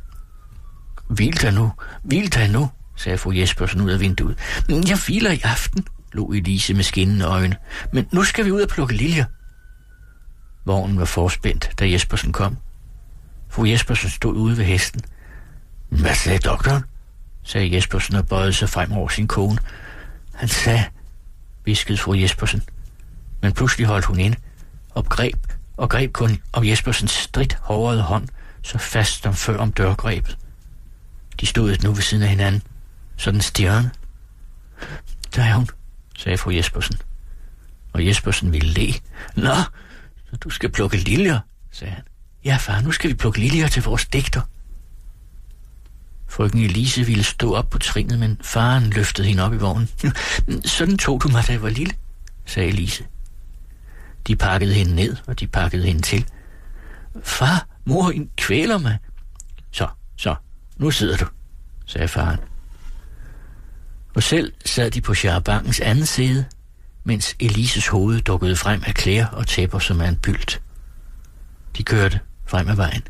Hvil dig nu, sagde fru Jespersen ud af vinduet. Jeg hviler i aften, lå Elise med skinnende øjne, men nu skal vi ud og plukke liljer. Vognen var forspændt, da Jespersen kom. Fru Jespersen stod ude ved hesten. Hvad sagde doktoren? Sagde Jespersen og bøjede sig frem over sin kone. Han sagde, hviskede fru Jespersen. Men pludselig holdt hun ind og greb kun om Jespersens stridt hårede hånd, så fast som før om dørgrebet. De stod nu ved siden af hinanden, sådan stirrende. Der er hun, sagde fru Jespersen. Og Jespersen ville le. Nå, så du skal plukke liljer, sagde han. Ja, far, nu skal vi plukke liljer til vores digter. Frøken Elise ville stå op på trinet, men faren løftede hende op i vognen. Sådan tog du mig, da jeg var lille, sagde Elise. De pakkede hende ned, og de pakkede hende til. Far, mor, kvæler mig. Så, nu sidder du, sagde faren. Og selv sad de på charabankens anden side, mens Elises hoved dukkede frem af klæder og tæpper som af en bylt. De kørte frem ad vejen.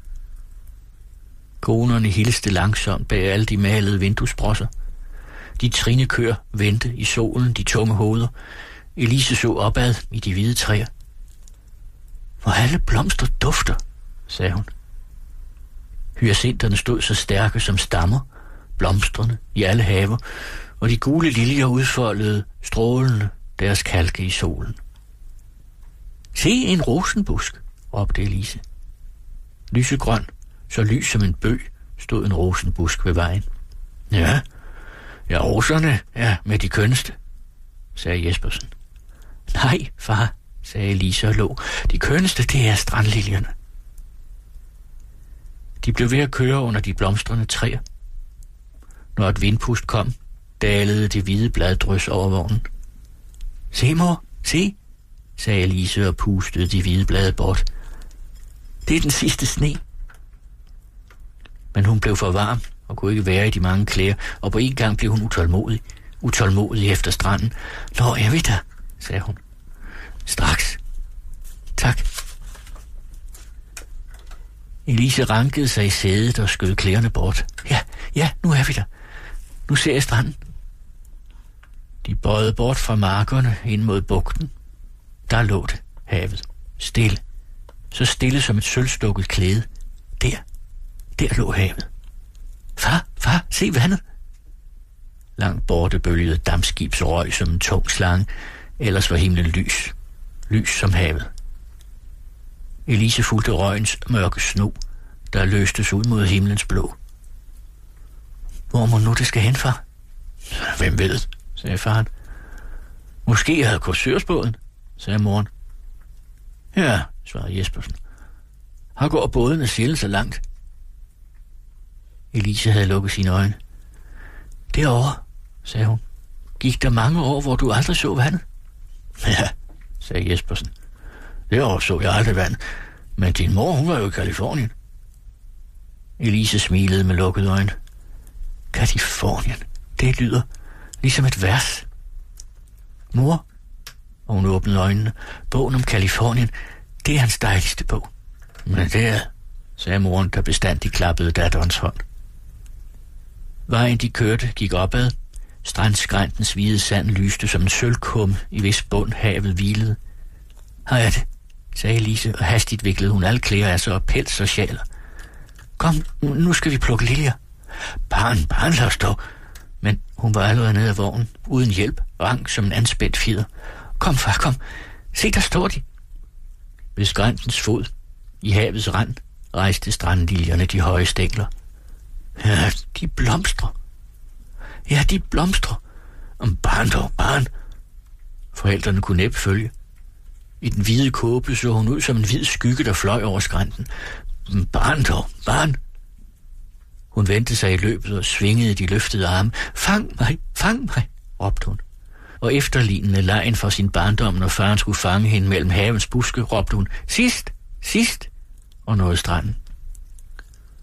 Konerne hilste langsomt bag alle de malede vinduesbrosser. De trinekør vendte i solen de tunge hoveder. Elise så opad i de hvide træer. Hvor alle blomster dufter, sagde hun. Hyacinterne stod så stærke som stammer, blomstrende i alle haver, og de gule liljer udfoldede strålende deres kalke i solen. Se en rosenbusk, råbte Elise. Lysegrøn, så lys som en bøg, stod en rosenbusk ved vejen. Ja, roserne er med de kønneste, sagde Jespersen. Nej, far, sagde Elise og lå. De kønneste, det er strandliljerne. De blev ved at køre under de blomstrende træer. Når et vindpust kom, dalede det hvide bladdrys over vognen. Se, mor, se, sagde Elise og pustede de hvide blade bort. Det er den sidste sne. Men hun blev for varm og kunne ikke være i de mange klæder, og på en gang blev hun utålmodig efter stranden. Nå, er vi der, sagde hun. Straks. Tak. Elise rankede sig i sædet og skød klæderne bort. Ja, nu er vi der. Nu ser jeg stranden. De bøjede bort fra markerne ind mod bugten. Der lå det, havet. Stille. Så stille som et sølvstukket klæde. Der lå havet. Far, se vandet. Langt borte bølgede dampskibs røg som en tung slange. Ellers var himlen lys. Lys som havet. Elise fulgte røgens mørke sno, der løstes ud mod himlens blå. Hvor må nu det skal hen, far? Hvem ved, sagde faren. Måske havde kursørsbåden, sagde moren. Ja, svarede Jespersen. Her går båden af sjældent så langt. Elise havde lukket sine øjne. Derovre, sagde hun. Gik der mange år, hvor du aldrig så vandet? Ja, sagde Jespersen. Derovre så jeg aldrig vand, men din mor, hun var jo i Californien. Elise smilede med lukkede øjne. Californien, det lyder ligesom et vers. Mor, og hun åbnede øjnene, bogen om Californien, det er hans dejligste bog. Men det er, sagde moren, der bestandigt klappede datterens hånd. Vejen de kørte gik opad. Strandskræntens hvide sand lyste som en sølvkumme, i hvis bund havet hvilede. Her er det, sagde Elise, og hastigt viklede hun alle klæder af sig og pels og sjaler. Kom, nu skal vi plukke liljer. Barn, lad os dog. Men hun var allerede nede af vognen, uden hjælp, rank som en anspændt fjeder. Kom, far, kom. Se, der står de. Ved skræntens fod, i havets rand, rejste strandliljerne de høje stængler. Ja, de blomstrer. Ja, de blomstrer. Barn. Forældrene kunne næppe følge. I den hvide kåbe så hun ud som en hvid skygge, der fløj over skrænten. Barn. Hun vendte sig i løbet og svingede de løftede arme. Fang mig, råbte hun. Og efterlignende lejen for sin barndom, når faren skulle fange hende mellem havens buske, råbte hun, sidst, og nåede stranden.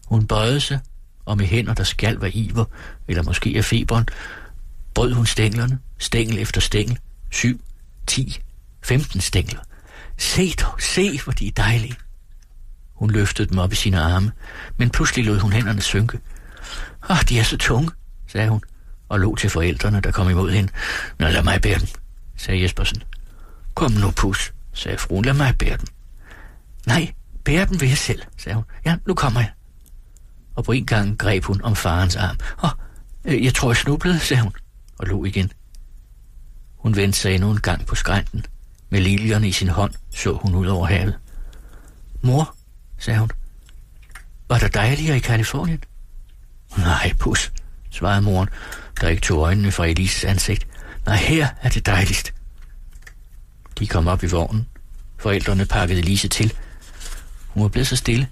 Hun bøjede sig, og med hænder, der skalv af iver, eller måske af feberen, brød hun stænglerne, stængel efter stængel, 7, 10, 15 stængler. Se dog, se, hvor de er dejlige. Hun løftede dem op i sine arme, men pludselig lod hun hænderne synke. De er så tunge, sagde hun, og lå til forældrene, der kom imod hende. Nå, lad mig bære dem, sagde Jespersen. Kom nu, pus, sagde fruen, lad mig bære dem. Nej, bære dem ved jeg selv, sagde hun. Ja, nu kommer jeg. Og på en gang greb hun om farens arm. Jeg tror, jeg snublede, sagde hun, og lå igen. Hun vendte sig endnu en gang på skrænten. Med liljerne i sin hånd så hun ud over havet. Mor, sagde hun, var der dejligere i Californien? Nej, pus, svarede moren, der ikke tog øjnene fra Elises ansigt. Nej, her er det dejligst. De kom op i vognen. Forældrene pakkede Elise til. Hun var blevet så stille.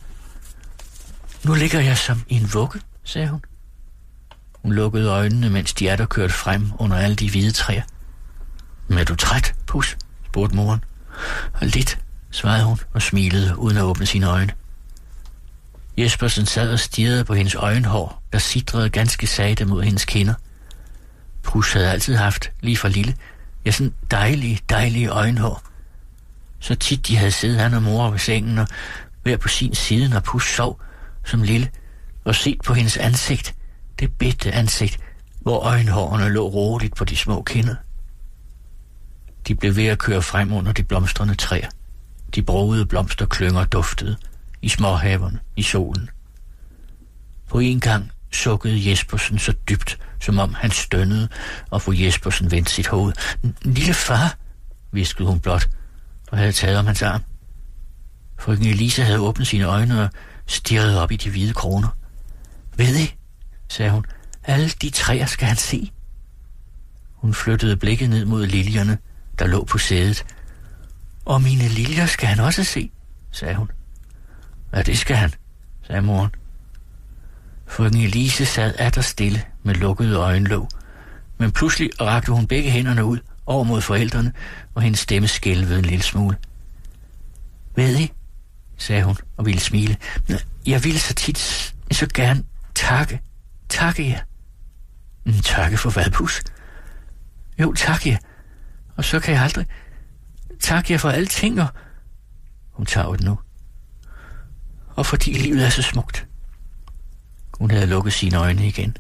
Nu ligger jeg som i en vugge, sagde hun. Hun lukkede øjnene, mens de atter kørte frem under alle de hvide træer. Men er du træt, pus? Spurgte moren. Og lidt, svarede hun og smilede uden at åbne sine øjne. Jespersen sad og stirrede på hendes øjenhår, der sidrede ganske sagte mod hendes kinder. Pus havde altid haft, lige fra lille, sådan dejlige øjenhår. Så tit de havde siddet han og mor ved sengen og hver på sin side, når Pus sov som lille, og set på hendes ansigt, det bitte ansigt, hvor øjenhårene lå roligt på de små kinder. De blev ved at køre frem under de blomstrende træer. De brogede blomsterklynger duftede i småhaverne, i solen. På en gang sukkede Jespersen så dybt, som om han stønnede, og fru Jespersen vendte sit hoved. Lille far, hviskede hun blot, og havde taget om hans arm. Frøken Elise havde åbnet sine øjne og stirrede op i de hvide kroner. Ved I, sagde hun, alle de træer skal han se. Hun flyttede blikket ned mod liljerne, der lå på sædet. Og mine liljer skal han også se, sagde hun. Ja, det skal han, sagde moren. Frøken Elise sad atter stille med lukkede øjenlåg, men pludselig rakte hun begge hænderne ud over mod forældrene, og hendes stemme skælvede en lille smule. Ved I, sagde hun og ville smile, jeg ville så tit, så gerne takke jer. Takke for hvad, Pus? Jo, tak jer, og så kan jeg aldrig takke jer for alting, og hun tager det nu. Og fordi livet er så smukt. Hun havde lukket sine øjne igen.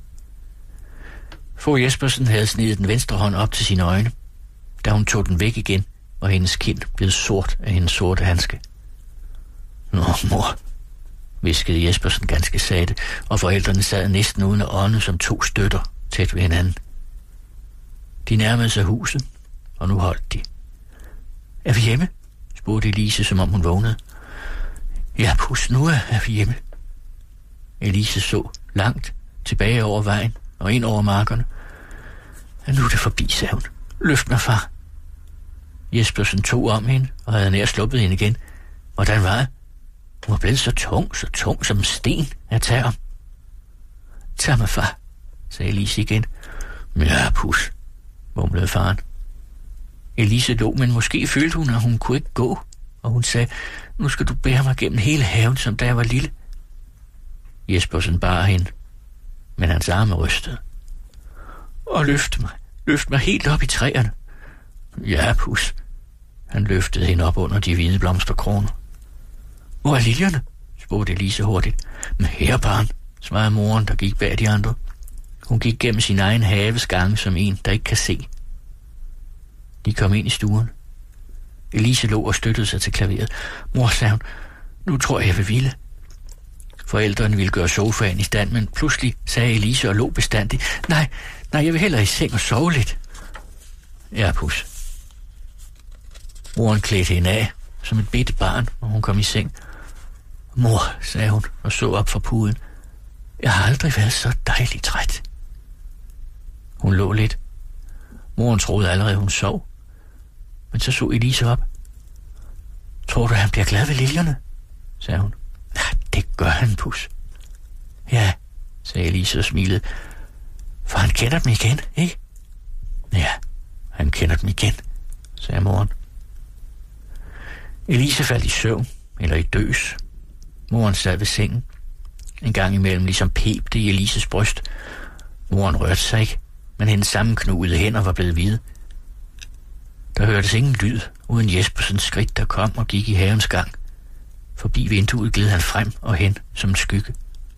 Fru Jespersen havde snedet den venstre hånd op til sine øjne. Da hun tog den væk igen, var hendes kind blevet sort af hendes sorte handske. Nå, mor, hviskede Jespersen ganske sagte, og forældrene sad næsten uden at ånde som to støtter tæt ved hinanden. De nærmede sig huset, og nu holdt de. Er vi hjemme? Spurgte Elise, som om hun vågnede. Ja, Pus, nu er vi hjemme. Elise så langt tilbage over vejen og ind over markerne. Nu er det forbi, sagde hun. Løft mig, far. Jespersen tog om hende og havde nær sluppet hende igen. Hvordan var det? Hun var blevet så tung som en sten at tage om. Tag mig, far, sagde Elise igen. Ja, Pus, mumlede faren. Elise lå, men måske følte hun, at hun kunne ikke gå, og hun sagde, nu skal du bære mig gennem hele haven, som da jeg var lille. Jespersen bar hende, men hans arme rystede. Og løft mig helt op i træerne. Ja, Pus. Han løftede hende op under de hvide blomsterkroner. Hvor er liljerne? Spurgte Elise hurtigt. Men her, barn, svarede moren, der gik bag de andre. Hun gik gennem sin egen haves gange som en, der ikke kan se. De kom ind i stuen. Elise lå og støttede sig til klaveret. Mor, sagde hun, nu tror jeg vil hvile. Forældrene ville gøre sofaen i stand, men pludselig sagde Elise og lå bestandigt. Nej, jeg vil hellere i seng og sove lidt. Ja, Pus. Moren klædte hende af som et bitte barn, når hun kom i seng. Mor, sagde hun og så op fra puden. Jeg har aldrig været så dejligt træt. Hun lå lidt. Moren troede allerede, hun sov. Men så så Elise op. Tror du, han bliver glad ved liljerne? Sagde hun. Ja, det gør han, Pus. Ja, sagde Elise og smilede. For han kender dem igen, ikke? Ja, han kender dem igen, sagde moren. Elise faldt i søvn, eller i døs. Moren sad ved sengen. En gang imellem ligesom pep det i Elises bryst. Moren rørte sig ikke, men hendes sammenknugede hænder var blevet hvide. Der hørtes ingen lyd, uden Jespersens skridt, der kom og gik i havens gang. Forbi vinduet gled han frem og hen som en skygge.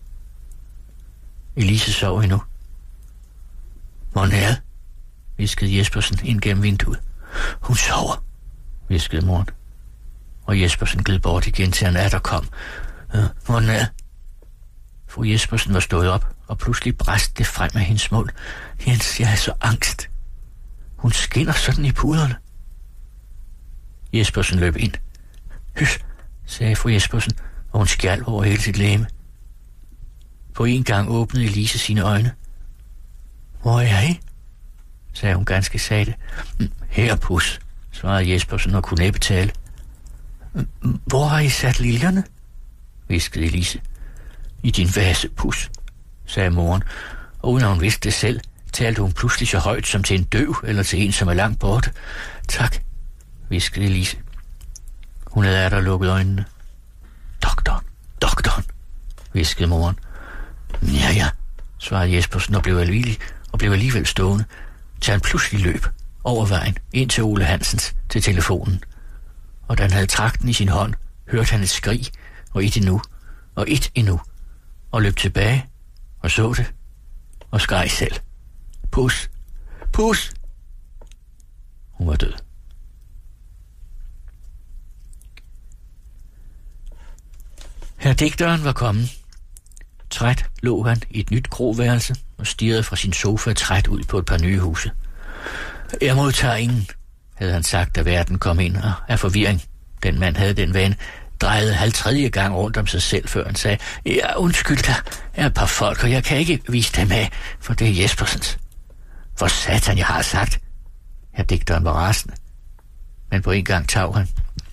Elise sov endnu. Hvor er det? Hviskede Jespersen ind gennem vinduet. Hun sover, hviskede moren. Og Jespersen gled bort igen til han atter kom. Hvor er det? Fru Jespersen var stået op, og pludselig bræste det frem af hendes mål. Jens, jeg er så angst. Hun skinner sådan i puderne. Jespersen løb ind. Hys, sagde fru Jespersen, og hun skjalv over hele sit legeme. På en gang åbnede Elise sine øjne. Hvor er I? Sagde hun ganske sagte. Her, pus, svarede Jespersen og kunne næppe tale. Hvor har I sat liljerne? Hviskede Elise. I din vase, pus, sagde moren, og uden at hun vidste det selv, talte hun pludselig så højt som til en døv eller til en, som er langt borte. Tak, hviskede Elise. Hun havde atter lukket øjnene. Doktoren, hviskede moren. Ja, svarede Jespersen og blev alligevel stående, til han pludselig løb over vejen ind til Ole Hansens til telefonen. Og da han havde trakten i sin hånd, hørte han et skrig, og et endnu, og løb tilbage og så det, og skreg selv. Pus! Hun var død. Herr digteren var kommet. Træt lå han i et nyt kroværelse og stirrede fra sin sofa træt ud på et par nye huse. Jeg modtager ingen, havde han sagt, da verden kom ind, og af forvirring. Den mand havde den vane, drejede 50. gang rundt om sig selv, før han sagde, ja, undskyld, der er et par folk, og jeg kan ikke vise dem af, for det er Jespersens. For satan, jeg har sagt. Herr digteren var rasende. Men på en gang tag han.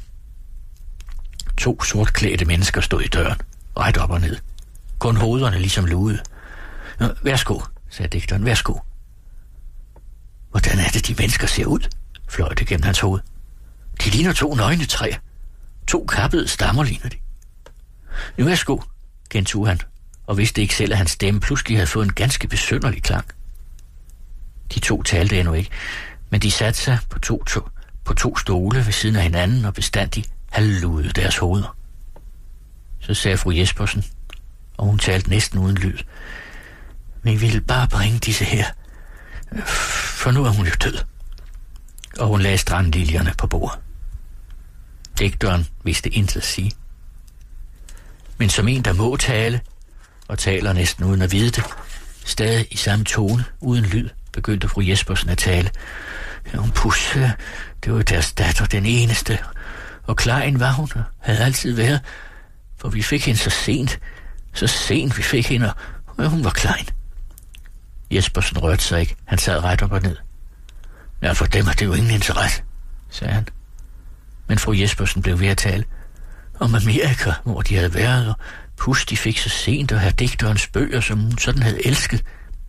2 sortklædte mennesker stod i døren, ret op og ned. Kun hovederne ligesom lugede. Værsgo, sagde digteren, værsgo. Hvordan er det, de mennesker ser ud? Fløj det gennem hans hoved. De ligner 2 nøgne træer. 2 kappede stammer ligner de. Nu værsgo, gentog han, og vidste ikke selv, at hans stemme pludselig havde fået en ganske besynderlig klang. De 2 talte endnu ikke, men de satte sig på to stole ved siden af hinanden og bestandigt halvludede deres hoveder. Så sagde fru Jespersen, og hun talte næsten uden lyd. Men vi ville bare bringe disse her, for nu er hun jo død. Og hun lagde strandliljerne på bordet. Digteren vidste intet at sige. Men som en, der må tale, og taler næsten uden at vide det, stadig i samme tone, uden lyd, begyndte fru Jespersen at tale. Hun pusse, det var deres datter, den eneste, og Klein var hun, og havde altid været, for vi fik hende så sent vi fik hende, og hun var Klein. Jespersen rørte sig ikke, han sad ret op og ned. Ja, for dem har det jo ingen interesse, sagde han. Men fru Jespersen blev ved at tale om Amerika, hvor de havde været, og pus, de fik så sent, og herr digterens bøger, som hun sådan havde elsket.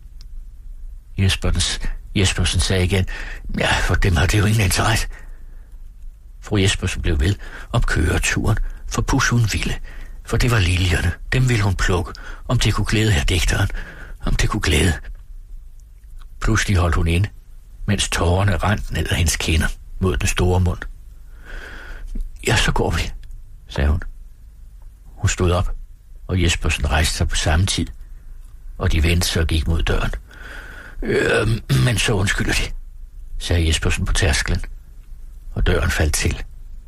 Jespersen sagde igen, ja, for dem har det jo ingen interesse. Fru Jespersen blev ved om køreturen, for pus hun ville, for det var liljerne, dem ville hun plukke, om det kunne glæde herr digteren, om det kunne glæde. Pludselig holdt hun inde, mens tårerne rendte ned ad hendes kinder mod den store mund. Ja, så går vi, sagde hun. Hun stod op, og Jespersen rejste sig på samme tid, og de vendte sig og gik mod døren. Men så undskylder de, sagde Jespersen på tærsklen, og døren faldt til.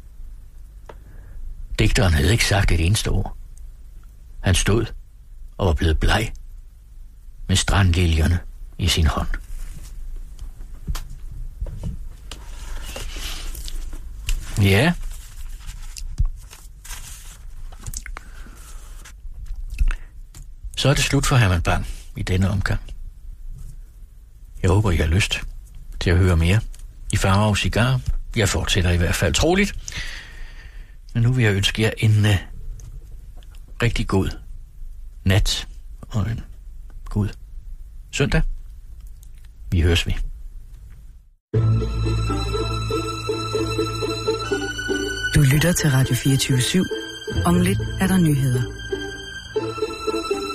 Digteren havde ikke sagt et eneste ord. Han stod og var blevet bleg med strandliljerne i sin hånd. Ja. Så er det slut for Herman Bang i denne omgang. Jeg håber, I har lyst til at høre mere i Farver og Cigar. Jeg fortsætter i hvert fald troligt. Men nu vil jeg ønske jer en rigtig god nat og en god søndag. Vi høres ved. Du lytter til Radio 24/7. Om lidt er der nyheder.